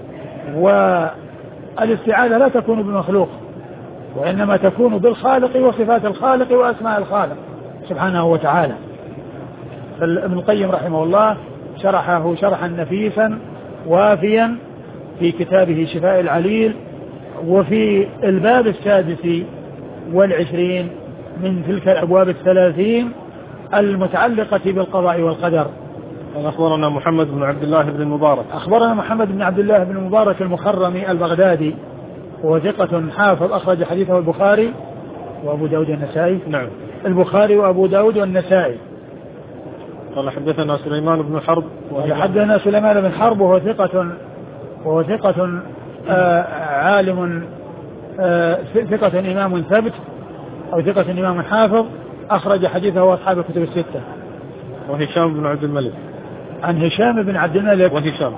والاستعاذة لا تكون بمخلوق، وإنما تكون بالخالق وصفات الخالق وأسماء الخالق سبحانه وتعالى. فابن القيم رحمه الله شرحه شرحا نفيسا وافيا في كتابه شفاء العليل، وفي الباب 26 من تلك الأبواب 30 المتعلقة بالقضاء والقدر. أخبرنا محمد بن عبد الله بن المبارك. أخبرنا محمد بن عبد الله بن المبارك المخرمي البغدادي، وهو ثقة حافظ أخرج حديثه البخاري وأبو داود والنسائي. نعم. البخاري وأبو داود والنسائي. قال حدثنا سليمان بن حرب حدثنا سليمان بن حرب وهو ثقة عالم ثقة إمام ثبت أو ثقة إمام حافظ أخرج حديثه أصحاب الكتب الستة. وهشام بن عبد الملك عن هشام بن عبد الملك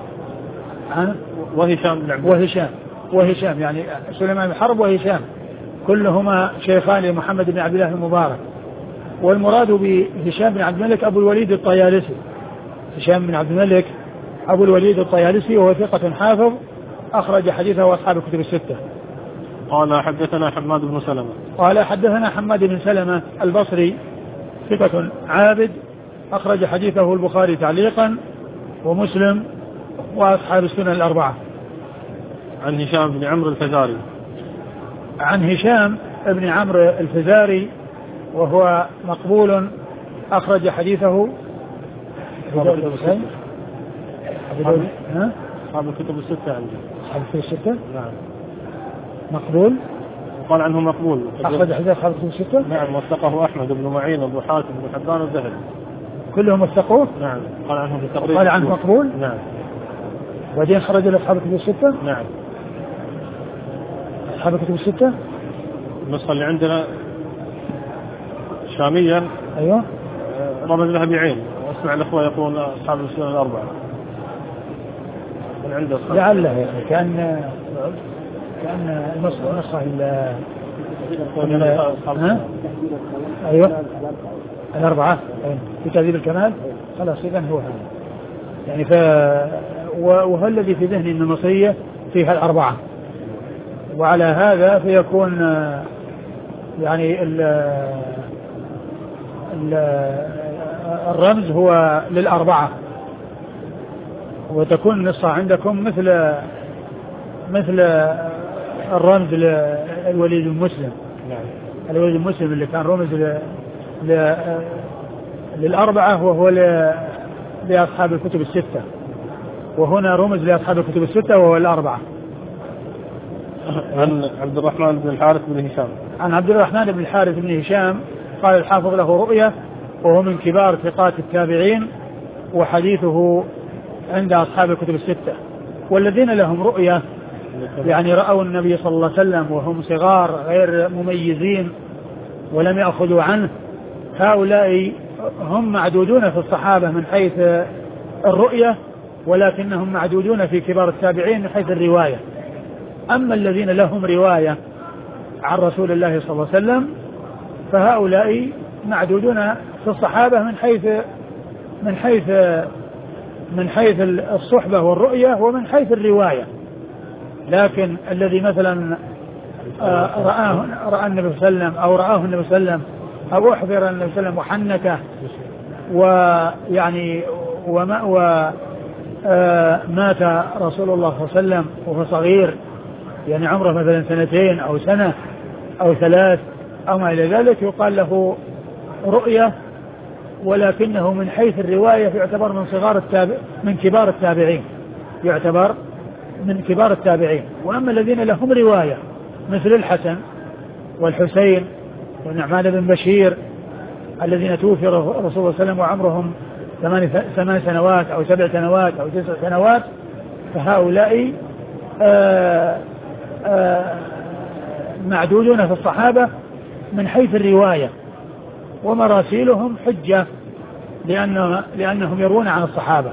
وهشام يعني سليمان بن حرب وهشام كلهما شيخان لمحمد بن عبد الله المبارك. والمراد بهشام بن عبد الملك أبو الوليد الطيالسي. هشام بن عبد الملك أبو الوليد الطيالسي وهو ثقة حافظ أخرج حديثه أصحاب الكتب الستة. قال حدثنا حماد بن سلمة حماد بن سلمة البصري ثقة عابد أخرج حديثه البخاري تعليقا ومسلم وأصحاب السنن الأربعة. عن هشام بن عمرو الفزاري عن هشام بن عمرو الفزاري وهو مقبول أخرج حديثه أصحاب الكتب الستة عندي. أصحاب الكتب الستة؟ نعم. مقبول؟ قال عنه مقبول. أخرج حديث أصحاب الكتب الستة؟ نعم. وثقه أحمد بن معين وأبو حاتم بن حبان والذهبي. كلهم وثقوه؟ نعم. قال عنه في التقريب. قال عنه مقبول؟ نعم. وبعدين خرج لأصحاب الكتب الستة؟ نعم. أصحاب الكتب الستة؟ النسخة اللي عندنا شاميا. أيوه. رمز لها بعين واسمع الأخوة يقولون أصحاب السنن الأربعة. من عنده لعله يعني كأن النسخة أيوه الأربعة في تهذيب الكمال. خلاص إذن هو هذا يعني وهو الذي في ذهني أن المصرية فيها الأربعة. وعلى هذا فيكون يعني الرمز هو للأربعة وتكون النسخة عندكم مثل الرمز للوليد المسلم. الوليد المسلم اللي كان رمز للأربعة وهو لأصحاب الكتب الستة وهنا رمز لأصحاب الكتب الستة وهو الأربعة. عن عبد الرحمن بن الحارث بن هشام. عن عبد الرحمن بن الحارث بن هشام قال الحافظ له رؤية وهو من كبار ثقات التابعين وحديثه عند أصحاب الكتب الستة. والذين لهم رؤية يعني رأوا النبي صلى الله عليه وسلم وهم صغار غير مميزين ولم يأخذوا عنه هؤلاء هم معدودون في الصحابة من حيث الرؤية ولكنهم معدودون في كبار التابعين من حيث الرواية. أما الذين لهم رواية عن رسول الله صلى الله عليه وسلم فهؤلاء معدودون في الصحابة من حيث الصحبة والرؤية ومن حيث الرواية. لكن الذي مثلا رأى النبي صلى الله عليه وسلم أو رآه النبي صلى الله عليه وسلم أو أحضر النبي صلى الله عليه وسلم وحنكه ويعني مات رسول الله صلى الله عليه وسلم وهو صغير يعني عمره مثلا 2 أو 1 سنة أو 3 أو ما إلى ذلك يقال له رؤية ولكنه من حيث الرواية يعتبر من كبار التابعين يعتبر من كبار التابعين. وأما الذين لهم رواية مثل الحسن والحسين ونعمان بن بشير الذين توفي رسول الله صلى الله عليه وسلم وعمرهم 8 سنوات أو 7 سنوات أو 9 سنوات فهؤلاء معدودون في الصحابة من حيث الرواية ومراسيلهم حجة لأنهم يروون عن الصحابة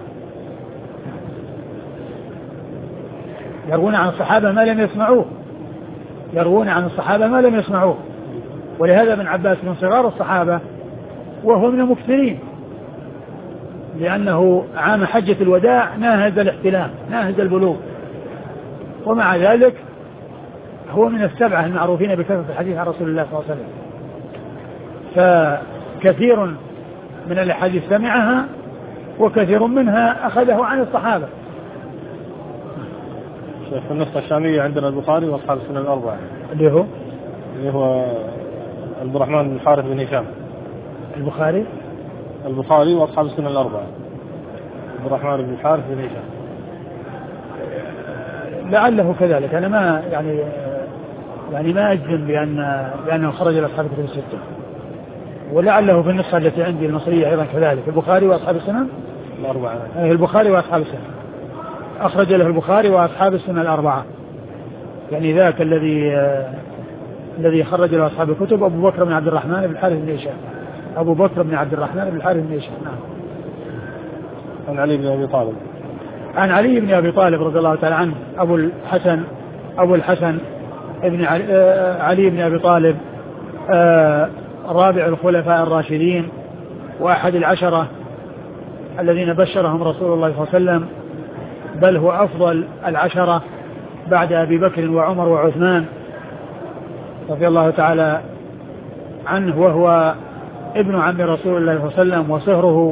ما لم يسمعوه ولهذا ابن عباس من صغار الصحابة وهو من المكثرين لأنه عام حجة الوداع ناهز الاحتلام ناهز البلوغ ومع ذلك هو من 7 المعروفين بكثرة الحديث عن رسول الله صلى الله عليه وسلم. فكثير من الحديث سمعها وكثير منها أخذه عن الصحابة. في النسخة الشامية عندنا البخاري وأصحاب السنن الأربعة اللي هو عبد الرحمن بن الحارث بن هشام. البخاري وأصحاب السنن الأربعة عبد الرحمن بن الحارث بن هشام لعله كذلك. أنا ما يعني ما أجزم بأنه خرج لأصحاب الكتب الستة. ولعله في النسخة التي عندي المصرية أيضا كذلك. البخاري وأصحاب السنن الأربعة. البخاري وأصحاب السنن أخرج له البخاري وأصحاب السنن الأربعة، يعني ذاك الذي خرج له أصحاب الكتب أبو بكر بن عبد الرحمن بن الحارث بن هشام. أبو بكر بن عبد الرحمن بن الحارث بن هشام. نعم. عن علي بن أبي طالب. عن علي بن أبي طالب رضي الله تعالى عنه أبو الحسن ابن علي بن أبي طالب، رابع الخلفاء الراشدين وأحد العشرة الذين بشرهم رسول الله صلى الله عليه وسلم، بل هو أفضل العشرة بعد أبي بكر وعمر وعثمان رضي الله تعالى عنه، وهو ابن عم رسول الله صلى الله عليه وسلم وصهره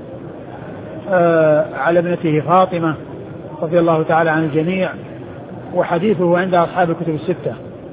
على ابنته فاطمة رضي الله تعالى عن الجميع، وحديثه عند أصحاب الكتب الستة.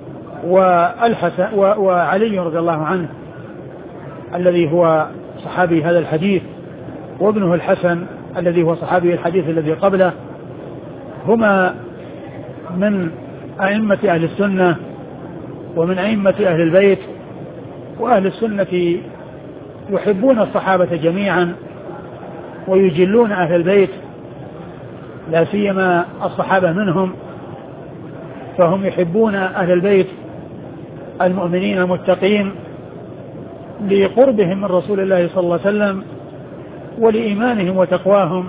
وعلي رضي الله عنه الذي هو صحابي هذا الحديث، وابنه الحسن الذي هو صحابي الحديث الذي قبله، هما من أئمة أهل السنة ومن أئمة أهل البيت. وأهل السنة يحبون الصحابة جميعا ويجلون أهل البيت، لا سيما الصحابة منهم، فهم يحبون أهل البيت المؤمنين المتقين لقربهم من رسول الله صلى الله عليه وسلم ولإيمانهم وتقواهم،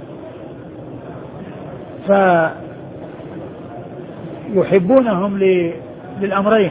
فيحبونهم للأمرين،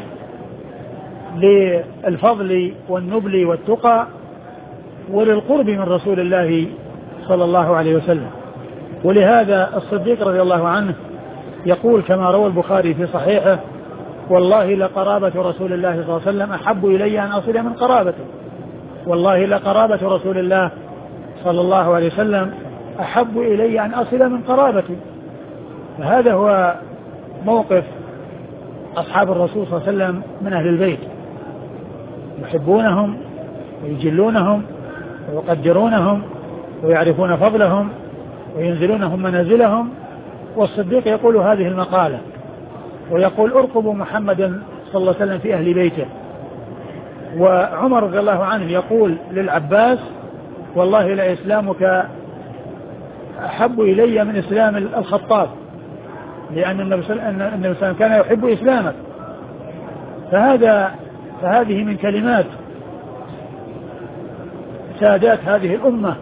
للفضل والنبل والتقى وللقرب من رسول الله صلى الله عليه وسلم. ولهذا الصديق رضي الله عنه يقول كما روى البخاري في صحيحه: والله لقرابة رسول الله صلى الله عليه وسلم أحب إلي أن أصل من قرابته. والله لقرابة رسول الله صلى الله عليه وسلم أحب إلي أن أصل من قرابتي. فهذا هو موقف أصحاب الرسول صلى الله عليه وسلم من أهل البيت، يحبونهم ويجلونهم ويقدرونهم ويعرفون فضلهم وينزلونهم منازلهم. والصديق يقول هذه المقالة ويقول: ارقبوا محمدا صلى الله عليه وسلم في أهل بيته. وعمر رضي الله عنه يقول للعباس: والله لإسلامك أحب إلي من إسلام الخطاب، لأن النبي صلى الله عليه وسلم كان يحب إسلامك. فهذه من كلمات سادات هذه الأمة،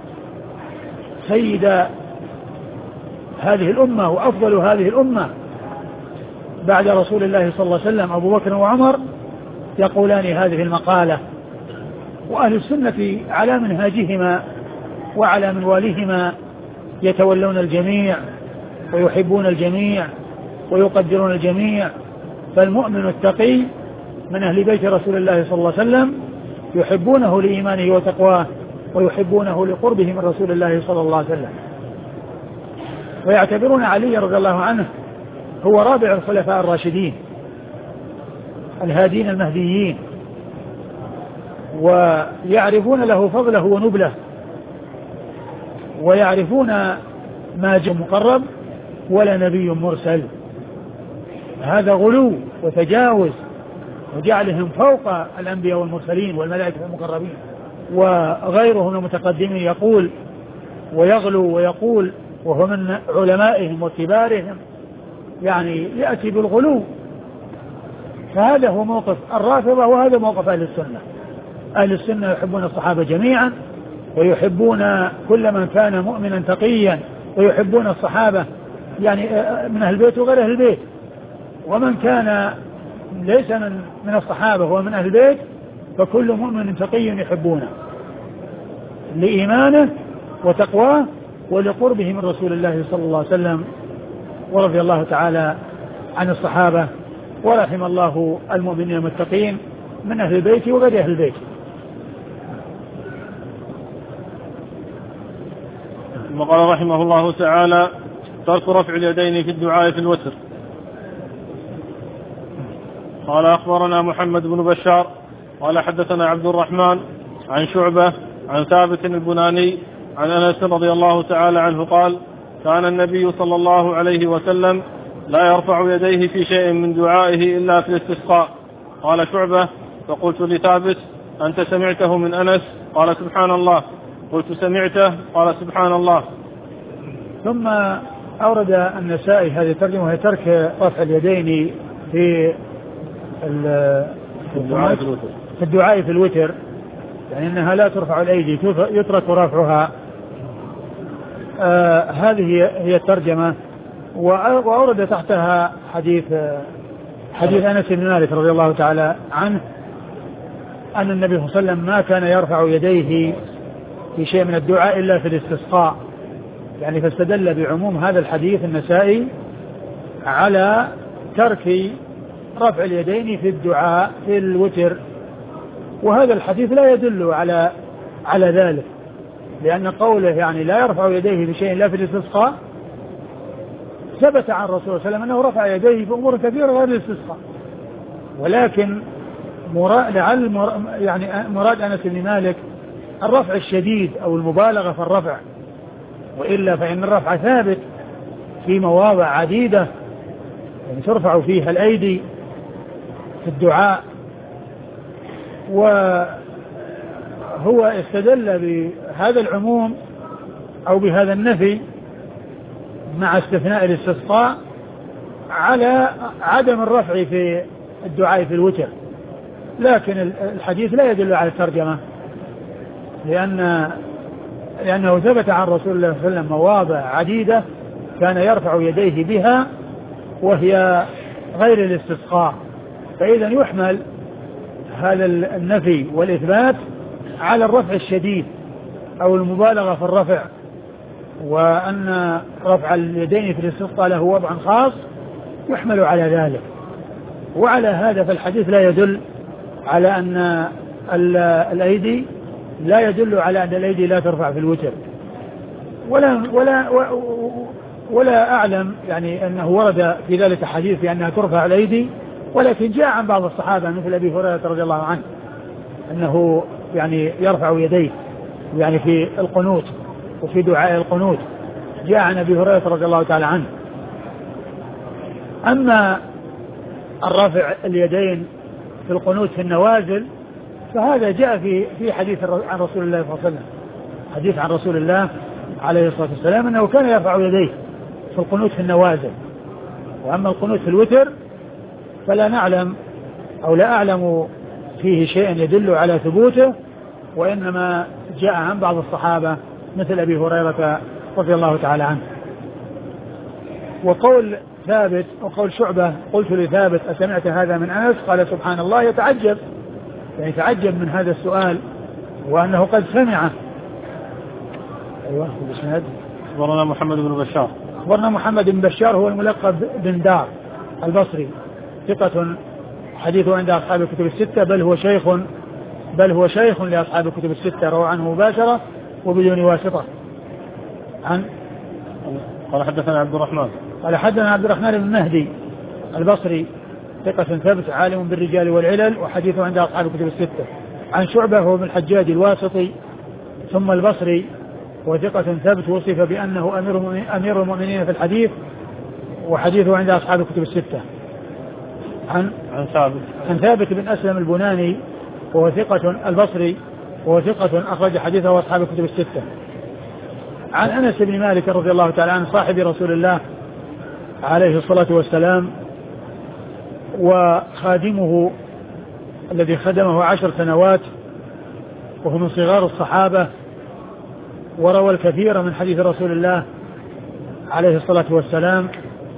سيد هذه الأمة وأفضل هذه الأمة بعد رسول الله صلى الله عليه وسلم أبو بكر وعمر، يقولان هذه المقالة. وأهل السنة على منهاجهما وعلى منوالهما يتولون الجميع ويحبون الجميع ويقدرون الجميع. فالمؤمن التقي من أهل بيت رسول الله صلى الله عليه وسلم يحبونه لإيمانه وتقواه ويحبونه لقربه من رسول الله صلى الله عليه وسلم. ويعتبرون علي رضي الله عنه هو رابع الخلفاء الراشدين الهادين المهديين، ويعرفون له فضله ونبله، ويعرفون ما جاء مقرب ولا نبي مرسل. هذا غلو وتجاوز وجعلهم فوق الأنبياء والمرسلين والملائكة المقربين. وغيرهم من المتقدمين يقول ويغلو ويقول، وهو من علمائهم وكبارهم، يعني يأتي بالغلو. فهذا هو موقف الرافضة وهذا موقف أهل السنة. أهل السنة يحبون الصحابة جميعا ويحبون كل من كان مؤمنا تقيا، ويحبون الصحابة يعني من أهل البيت وغير أهل البيت. ومن كان ليس من الصحابة هو من أهل البيت فكل مؤمن تقي يحبونه لإيمانه وتقواه ولقربه من رسول الله صلى الله عليه وسلم. ورضي الله تعالى عن الصحابة ورحم الله المؤمنين المتقين من أهل البيت وغير أهل البيت. ثم قال رحمه الله تعالى: ترك رفع اليدين في الدعاء في الوتر. قال: أخبرنا محمد بن بشار قال حدثنا عبد الرحمن عن شعبة عن ثابت البناني عن أنس رضي الله تعالى عنه قال: كان النبي صلى الله عليه وسلم لا يرفع يديه في شيء من دعائه إلا في الاستسقاء. قال شعبة: فقلت لثابت: أنت سمعته من أنس؟ قال سبحان الله. قلت سمعته؟ قال سبحان الله. ثم أورد النسائي هذه الترجمة وهي ترك رفع اليدين في الدعاء في الوتر، يعني أنها لا ترفع الأيدي، يترك رفعها. هذه هي الترجمة. وأورد تحتها حديث أنس بن مالك رضي الله تعالى عنه أن النبي صلى الله عليه وسلم ما كان يرفع يديه في شيء من الدعاء إلا في الاستسقاء، يعني فاستدل بعموم هذا الحديث النسائي على ترك رفع اليدين في الدعاء في الوتر، وهذا الحديث لا يدل على ذلك، لأن قوله يعني لا يرفع يديه بشيء إلا في الاستسقاء ثبت عن الرسول صلى الله عليه وسلم أنه رفع يديه في أمور كثيرة غير الاستسقاء، ولكن مراد أنس بن مالك الرفع الشديد أو المبالغة في الرفع، وإلا فإن الرفع ثابت في مواضع عديدة يعني ترفع فيها الأيدي في الدعاء. وهو استدل بهذا العموم أو بهذا النفي مع استثناء الاستسقاء على عدم الرفع في الدعاء في الوتر، لكن الحديث لا يدل على الترجمة، لأنه ثبت عن رسول الله صلى الله عليه وسلم مواضع عديدة كان يرفع يديه بها وهي غير الاستسقاء، فإذا يحمل هذا النفي والإثبات على الرفع الشديد أو المبالغة في الرفع، وأن رفع اليدين في الاستسقاء له وضع خاص يحمل على ذلك. وعلى هذا فالحديث لا يدل على أن الأيدي لا يدل على أن الأيدي لا ترفع في الوتر، ولا أعلم يعني أنه ورد في ذلك حديث بأنها ترفع الأيدي، ولكن جاء عن بعض الصحابة مثل أبي هريرة رضي الله عنه أنه يعني يرفع يديه يعني في القنوت وفي دعاء القنوت، جاء عن أبي هريرة رضي الله تعالى عنه. أما الرفع اليدين في القنوت في النوازل فهذا جاء في حديث عن رسول الله صلى الله عليه وسلم، حديث عن رسول الله عليه الصلاة والسلام أنه كان يرفع يديه في القنوت في النوازل. وأما القنوت في الوتر فلا نعلم أو لا أعلم فيه شيء يدل على ثبوته، وإنما جاء عن بعض الصحابة مثل أبي هريرة رضي الله تعالى عنه. وقول ثابت وقول شعبة قلت لثابت أسمعت هذا من أنس؟ قال سبحان الله، يتعجب يعني يتعجب من هذا السؤال وأنه قد سمعه. أيوة الإسناد. أخبرنا محمد بن بشار. أخبرنا محمد بن بشار هو الملقب بن دار البصري، ثقة حديثه عند أصحاب الكتب الستة، بل هو شيخ لأصحاب الكتب الستة، روى عنه مباشرة وبدون واسطة. قال حدثنا عبد الرحمن. قال حدثنا عبد الرحمن بن مهدي البصري، ثقة ثبت عالم بالرجال والعلل، وحديثه عند أصحاب الكتب الستة. عن شعبة هو بن الحجاج الواسطي ثم البصري، وثقة ثبت وصف بأنه أمير المؤمنين في الحديث، وحديثه عند أصحاب الكتب الستة. عن ثابت بن أسلم البناني وهو ثقة البصري وهو ثقة أخرج حديثه أصحاب الكتب الستة. عن أنس بن مالك رضي الله تعالى عنه صاحب رسول الله عليه الصلاة والسلام وخادمه الذي خدمه 10 سنوات، وهو من صغار الصحابة، وروى الكثير من حديث رسول الله عليه الصلاة والسلام،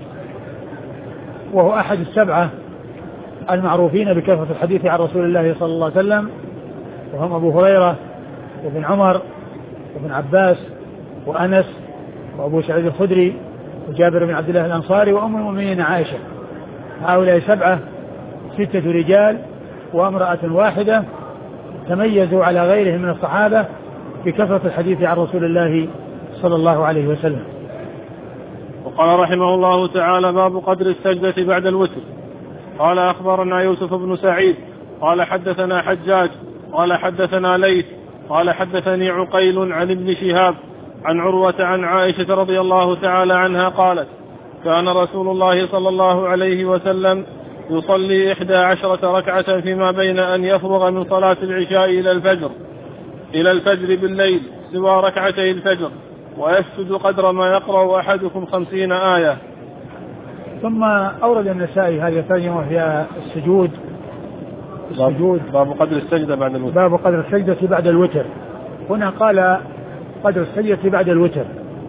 وهو أحد السبعة المعروفين بكثرة الحديث عن رسول الله صلى الله عليه وسلم، وهم أبو هريرة وابن عمر وابن عباس وأنس وأبو سعيد الخدري وجابر بن عبد الله الأنصاري وأم المؤمنين عائشة. هؤلاء 7 6 رجال وامرأة واحدة تميزوا على غيرهم من الصحابة بكثرة الحديث عن رسول الله صلى الله عليه وسلم. وقال رحمه الله تعالى: باب قدر السجدة بعد الوتر. قال: أخبرنا يوسف بن سعيد قال حدثنا حجاج قال حدثنا ليث قال حدثني عقيل عن ابن شهاب عن عروة عن عائشة رضي الله تعالى عنها قالت: كان رسول الله صلى الله عليه وسلم يصلي 11 ركعة فيما بين أن يفرغ من صلاة العشاء إلى الفجر بالليل سوى ركعتي الفجر، ويسجد قدر ما يقرأ أحدكم 50 آية. ثم أورد النسائي هذه الترجمة وهي السجود. باب قدر السجدة بعد الوتر. باب قدر السجدة بعد الوتر. هنا قال قدر السجدة بعد الوتر،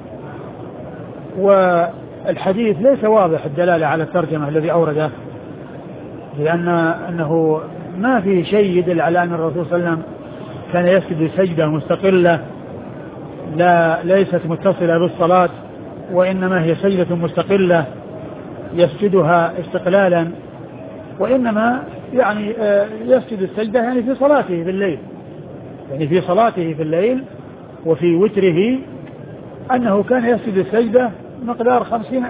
والحديث ليس واضح الدلالة على الترجمة الذي أورده، لأن أنه ما في شيء يدل على أن الرسول صلى الله عليه وسلم كان يسجد سجدة مستقلة ليست متصلة بالصلاة، وإنما هي سجدة مستقلة يسجدها استقلالا، وإنما يعني يسجد السجدة يعني في صلاته بالليل، يعني في صلاته في الليل وفي وتره أنه كان يسجد السجدة مقدار 50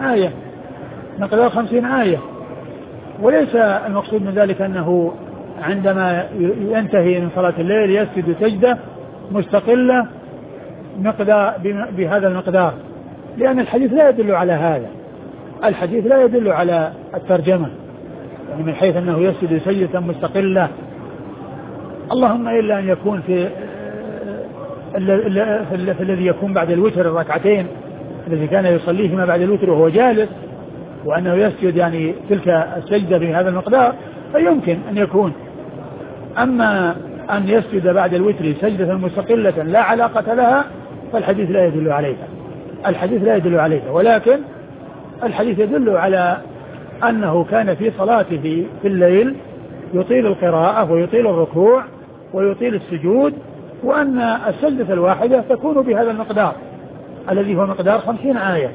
آية، وليس المقصود من ذلك أنه عندما ينتهي من صلاة الليل يسجد سجدة مستقلة بهذا المقدار، لأن الحديث لا يدل على هذا، الحديث لا يدل على الترجمة، يعني من حيث أنه يسجد سجدة مستقلة، اللهم إلا أن يكون في الذي يكون بعد الوتر الركعتين الذي كان يصليهما بعد الوتر وهو جالس، وأنه يسجد يعني تلك السجدة بهذا المقدار فيمكن أن يكون. أما أن يسجد بعد الوتر سجدة مستقلة لا علاقة لها فالحديث لا يدل عليها، ولكن الحديث يدل على أنه كان في صلاته في الليل يطيل القراءة ويطيل الركوع ويطيل السجود، وأن السجدة الواحدة تكون بهذا المقدار الذي هو مقدار 50 آية.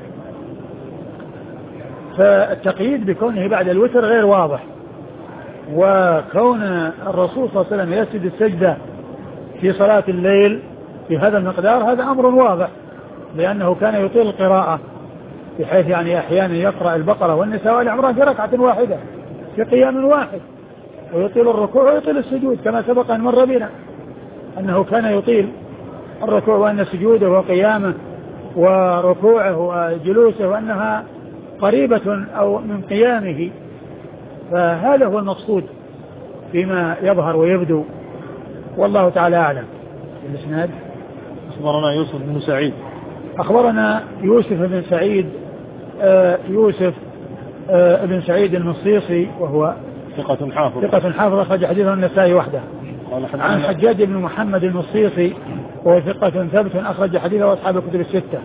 فالتقييد بكونه بعد الوتر غير واضح، وكون الرسول صلى الله عليه وسلم يسجد السجدة في صلاة الليل في هذا المقدار هذا أمر واضح، لأنه كان يطيل القراءة بحيث يعني أحيانا يقرأ البقرة والنساء والعمران في ركعة واحدة في قيام واحد، ويطيل الركوع ويطيل السجود كما سبق أن مر بنا أنه كان يطيل الركوع وأن سجوده وقيامه وركوعه وجلوسه وأنها قريبة أو من قيامه. فهذا هو المقصود فيما يظهر ويبدو، والله تعالى أعلم. الإسناد أخبرنا يوسف بن سعيد. أخبرنا يوسف بن سعيد يوسف بن سعيد المصيصي وهو ثقة حافظ أخرج حديثه النسائي وحده. عن حجاج بن محمد المصيصي وهو ثقة ثبت أخرج حديثه أصحاب الكتب الستة.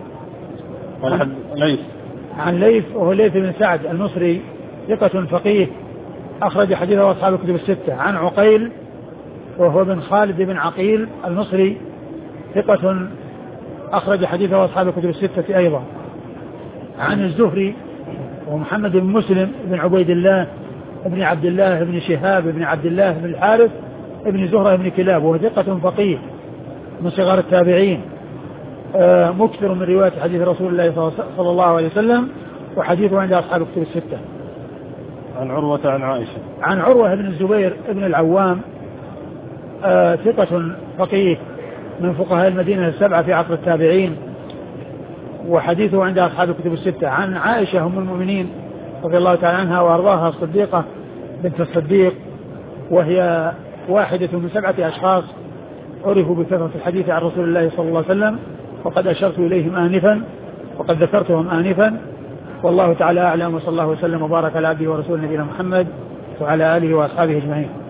عن ليث وهو ليث بن سعد المصري ثقة فقيه أخرج حديثه أصحاب الكتب الستة. عن عقيل وهو بن خالد بن عقيل المصري ثقة أخرج حديثه أصحاب الكتب الستة أيضا. عن الزهري ومحمد بن مسلم بن عبيد الله بن عبد الله بن شهاب بن عبد الله بن الحارث بن زهرة بن كلاب وهو ثقة فقيه من صغار التابعين مكثر من رواية حديث رسول الله صلى الله عليه وسلم وحديثه عند أصحاب الكتب الستة. عن عروة عن عائشة. عن عروة بن الزبير بن العوام ثقة فقيه من فقهاء المدينة السبعة في عصر التابعين وحديثه عند أصحاب الكتب الستة. عن عائشة أم المؤمنين رضي الله تعالى عنها وأرضاها الصديقة بنت الصديق وهي واحدة من 7 أشخاص عرفوا بكثرة الحديث عن رسول الله صلى الله عليه وسلم، وقد أشرت إليهم آنفا وقد ذكرتهم آنفا، والله تعالى أعلم، وصلى الله وسلم وبارك على عبده ورسوله نبينا محمد وعلى آله وأصحابه أجمعين.